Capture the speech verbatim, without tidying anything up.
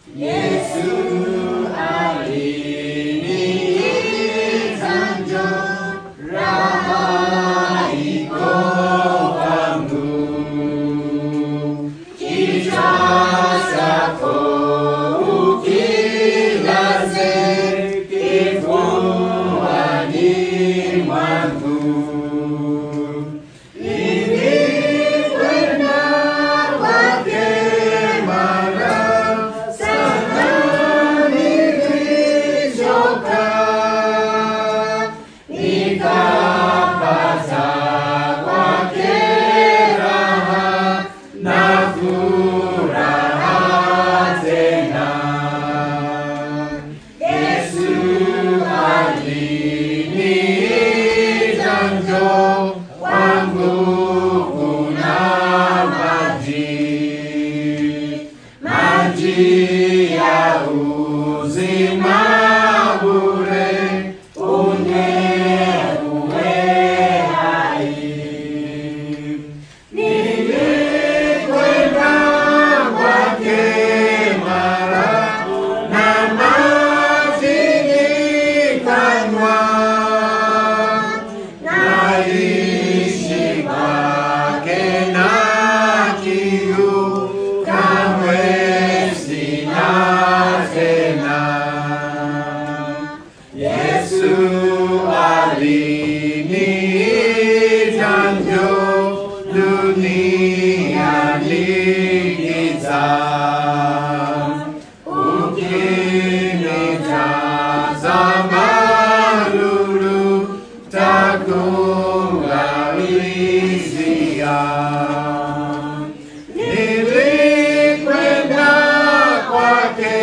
Yesu aliniita njoo, raha iko kwangu. Kichwa chako ukilaze kifuani mwangu. Maji ya uzima bure, unywe hai. Nilikwenda kwake mara na maji nikanywa, naishi kwake na kiu kamwe Yesu aliniita njoo, duniani giza. Ukinitazama lulu, takuangalizia. Nilikwenda kwake